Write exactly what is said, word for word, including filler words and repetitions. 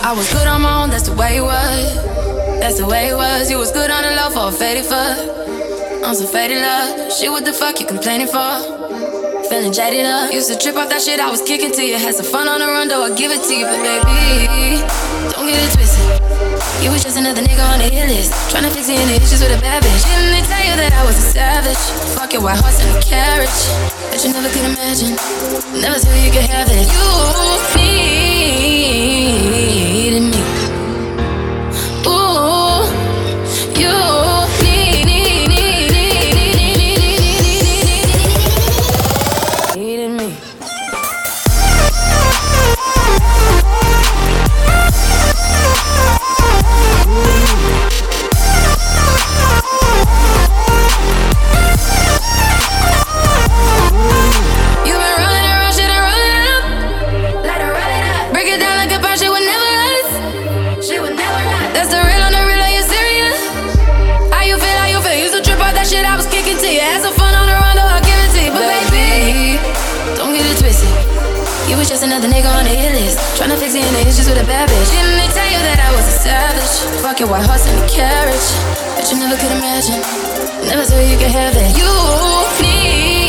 I was good on my own, that's the way it was. That's the way it was. You was good on the low for a faded fuck. On some faded love. Shit, what the fuck you complaining for? Feeling jaded up. Used to trip off that shit I was kicking to you. Had some fun on the run, though I give it to you. But baby, don't get it twisted. You was just another nigga on the hit list. Tryna fix any issues with a bad bitch. Didn't they tell you that I was a savage? Fuck your white horse and a carriage. But you never could imagine. Never thought you could have it. You needed me. Ooh, you need, need, need, need, need, need, need, needed me. Just another nigga on the hit list. Tryna fix any issues with a bad bitch. Didn't they tell you that I was a savage? Fuck your white horse and a carriage. But you never could imagine. Never thought you could have it. You need